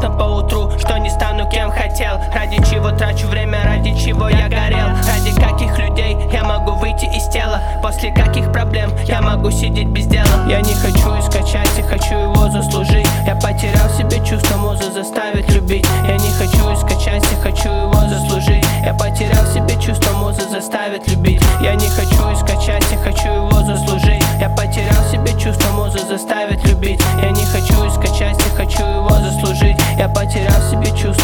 страшно поутру, что не стану кем хотел. Ради чего трачу время, ради чего я горел. Ради каких людей я могу выйти из тела. После каких проблем я могу сидеть без дела. Я не хочу искать счастье, хочу его заслужить. Я потерял в себе чувство, муза заставит любить. Я не хочу искать счастье, хочу его заслужить. Я потерял в себе чувство, муза заставит любить. Я не хочу искать счастье, хочу его заслужить. Я потерял в себе чувство, муза заставит любить. Я не хочу искать счастье, хочу его заслужить. Я потерял в себе чувство.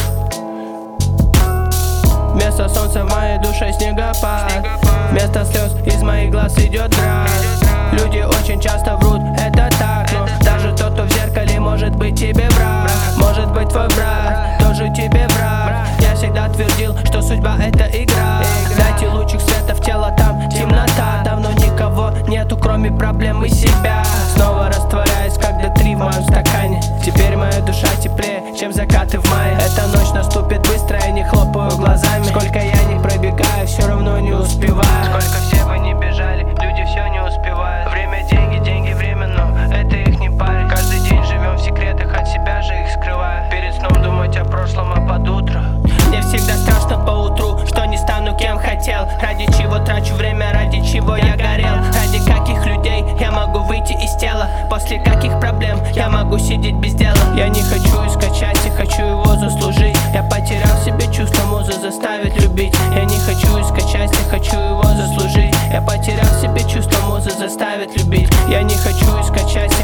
Вместо солнца в моей душе снегопад. Вместо слез из моих глаз идет град. Люди очень часто врут, это так. Но даже тот, кто в зеркале, может быть тебе враг. Может быть твой брат, тоже тебе враг. Я всегда твердил, что судьба это игра. Дайте лучик света в тело, там темнота. Давно никого нету, кроме проблем и себя. Снова растворяюсь, когда 3 в моем стакане. Теперь моя душа теплее, чем закаты в мае. Эта ночь наступит быстро, я не хлопаю глазами. Сколько я не пробегаю, все равно не успеваю. Сколько все вы не бежали, люди все не успевают. Время, деньги, деньги, время, но это их не парит. Каждый день живем в секретах, от себя же их скрываю. Перед сном думать о прошлом, а под утро мне всегда страшно поутру, что не стану кем хотел. Ради чего трачу время, ради чего я горел. Ради каких людей я могу выйти из тела. После каких проблем я могу сидеть без дела. Я не хочу искать счастье, хочу его заслужить. Я потерял в себе чувство, муза заставит любить. Я не хочу искать счастье, хочу его заслужить. Я потерял в себе чувство, муза заставит любить. Я не хочу искать счастье,